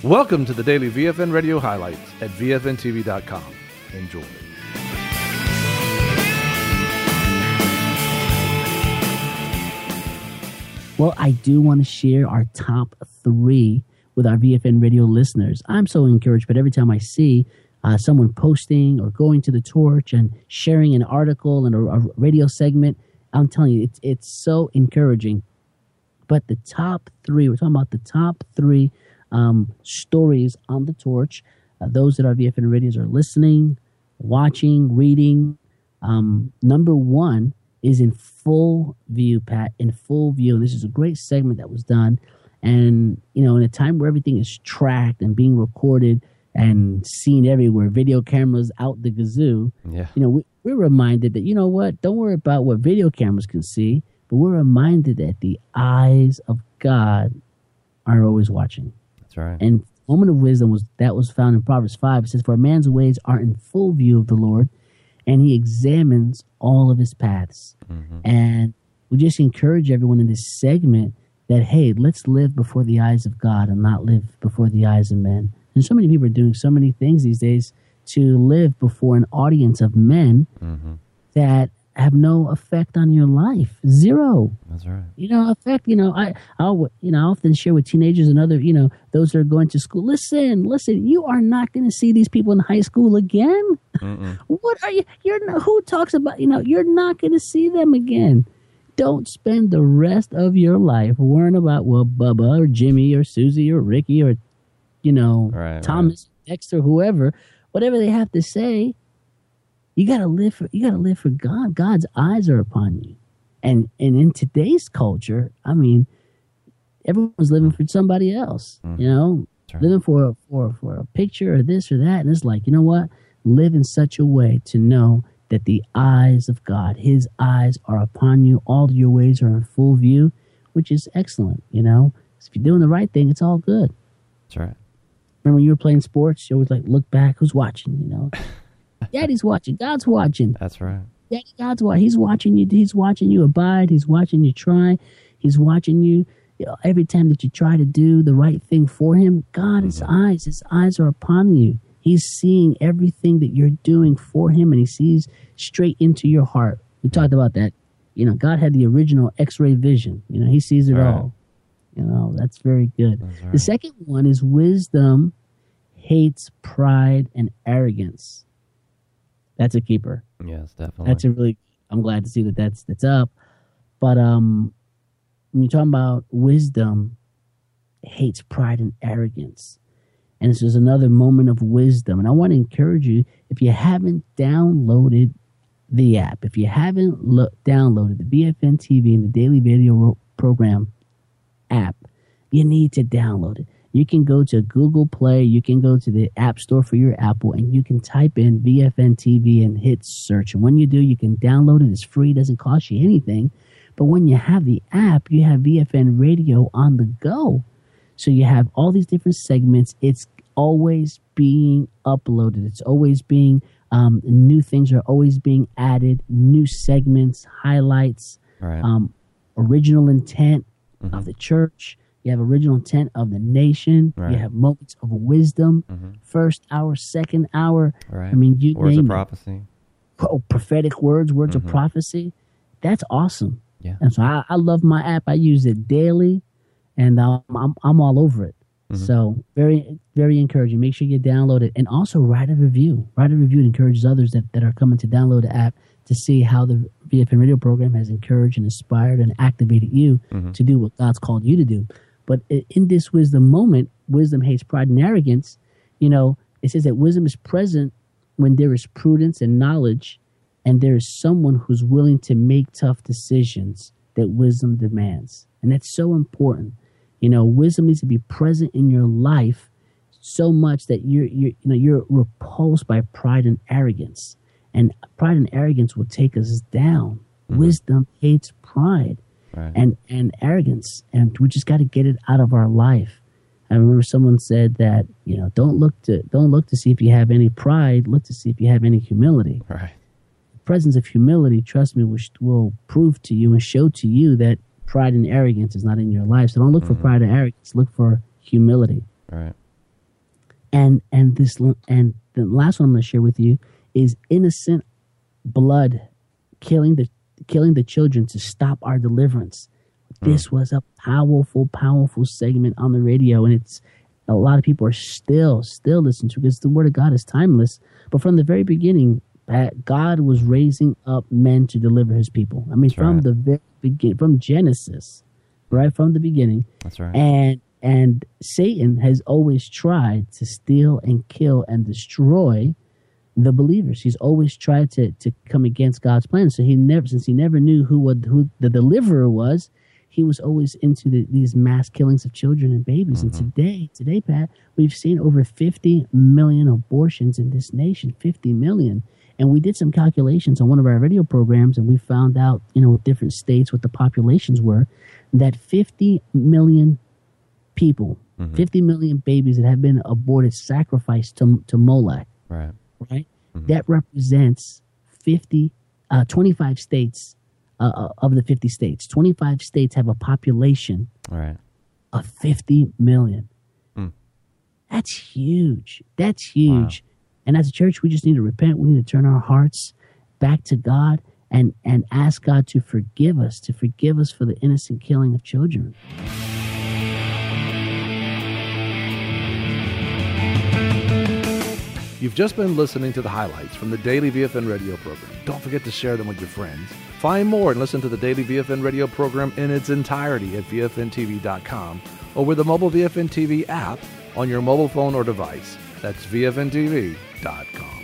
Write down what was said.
Welcome to the daily VFN Radio highlights at VFNTV.com. Enjoy. Well, I do want to share our top 3 with our VFN Radio listeners. I'm so encouraged, but every time I see someone posting or going to the torch and sharing an article and a radio segment, I'm telling you, it's so encouraging. But the top 3, we're talking about the top 3 stories on the torch. Those that our VFN radios are listening, watching, reading. Number 1 is in full view, Pat, in full view. And this is a great segment that was done. And, you know, in a time where everything is tracked and being recorded and seen everywhere, video cameras out the gazoo, you know, we're reminded that, you know what, don't worry about what video cameras can see, but we're reminded that the eyes of God are always watching. That's right. And moment of wisdom was found in Proverbs 5. It says, "For a man's ways are in full view of the Lord, and he examines all of his paths." Mm-hmm. And we just encourage everyone in this segment that, hey, let's live before the eyes of God and not live before the eyes of men. And so many people are doing so many things these days to live before an audience of men that have no effect on your life. Zero. That's right. You know, effect, you know, I often share with teenagers and other, you know, those that are going to school, listen, you are not going to see these people in high school again. What are who talks about, you know, you're not going to see them again. Don't spend the rest of your life worrying about, well, Bubba or Jimmy or Susie or Ricky or, you know, Thomas, Dexter, whoever, whatever they have to say. You gotta live for God. God's eyes are upon you. And in today's culture, I mean, everyone's living for somebody else, you know, living for a picture or this or that. And it's like, you know what? Live in such a way to know that the eyes of God, his eyes are upon you. All your ways are in full view, which is excellent, you know. If you're doing the right thing, it's all good. That's right. Remember when you were playing sports, you always like look back, who's watching, you know? Daddy's watching, God's watching. That's right. Daddy, God's watching. He's watching you. He's watching you abide. He's watching you try. He's watching you, you know, every time that you try to do the right thing for him. God, his eyes are upon you. He's seeing everything that you're doing for him, and he sees straight into your heart. We talked about that. You know, God had the original X-ray vision. You know, he sees it all. You know, that's very good. That's the second one is wisdom hates pride and arrogance. That's a keeper. Yes, definitely. That's a really, I'm glad to see that that's up. But when you're talking about wisdom hates pride and arrogance. And this is another moment of wisdom. And I want to encourage you, if you haven't downloaded the app, if you haven't downloaded the BFN TV and the Daily Video Program app, you need to download it. You can go to Google Play, you can go to the App Store for your Apple, and you can type in VFN TV and hit search. And when you do, you can download it. It's free, it doesn't cost you anything. But when you have the app, you have VFN Radio on the go. So you have all these different segments. It's always being uploaded. It's always being, new things are always being added, new segments, highlights, original intent of the church. You have original intent of the nation. You have moments of wisdom, first hour, second hour. I mean, you words name of prophecy. Oh, prophetic words of prophecy. That's awesome. Yeah. And so I love my app. I use it daily, and I'm all over it. So very, very encouraging. Make sure you download it, and also write a review. Write a review. It encourages others that are coming to download the app to see how the VFN Radio program has encouraged and inspired and activated you to do what God's called you to do. But in this wisdom moment, wisdom hates pride and arrogance. You know, it says that wisdom is present when there is prudence and knowledge, and there is someone who's willing to make tough decisions that wisdom demands. And that's so important. You know, wisdom needs to be present in your life so much that you're repulsed by pride and arrogance. And pride and arrogance will take us down. Wisdom hates pride. And arrogance, and we just got to get it out of our life. I remember someone said that, you know, don't look to see if you have any pride. Look to see if you have any humility. Right. The presence of humility, trust me, will prove to you and show to you that pride and arrogance is not in your life. So don't look for pride and arrogance. Look for humility. Right. And the last one I'm going to share with you is innocent blood killing the children to stop our deliverance. This was a powerful segment on the radio, and it's a lot of people are still listening to, because the word of God is timeless. But from the very beginning, God was raising up men to deliver his people. I mean, from the very beginning, from Genesis, right from the beginning. That's right. And Satan has always tried to steal and kill and destroy the believers. He's always tried to come against God's plan. So since he never knew who the deliverer was, he was always into these mass killings of children and babies. And today, Pat, we've seen over 50 million abortions in this nation, 50 million. And we did some calculations on one of our radio programs, and we found out, with different states, what the populations were, that 50 million people, 50 million babies that have been aborted, sacrificed to Molech, right? That represents 25 states of the 50 states. 25 states have a population of 50 million. That's huge. Wow. And as a church, we just need to repent. We need to turn our hearts back to God and ask God to forgive us for the innocent killing of children. You've just been listening to the highlights from the Daily VFN radio program. Don't forget to share them with your friends. Find more and listen to the Daily VFN radio program in its entirety at VFNTV.com or with the mobile VFN TV app on your mobile phone or device. That's VFNTV.com.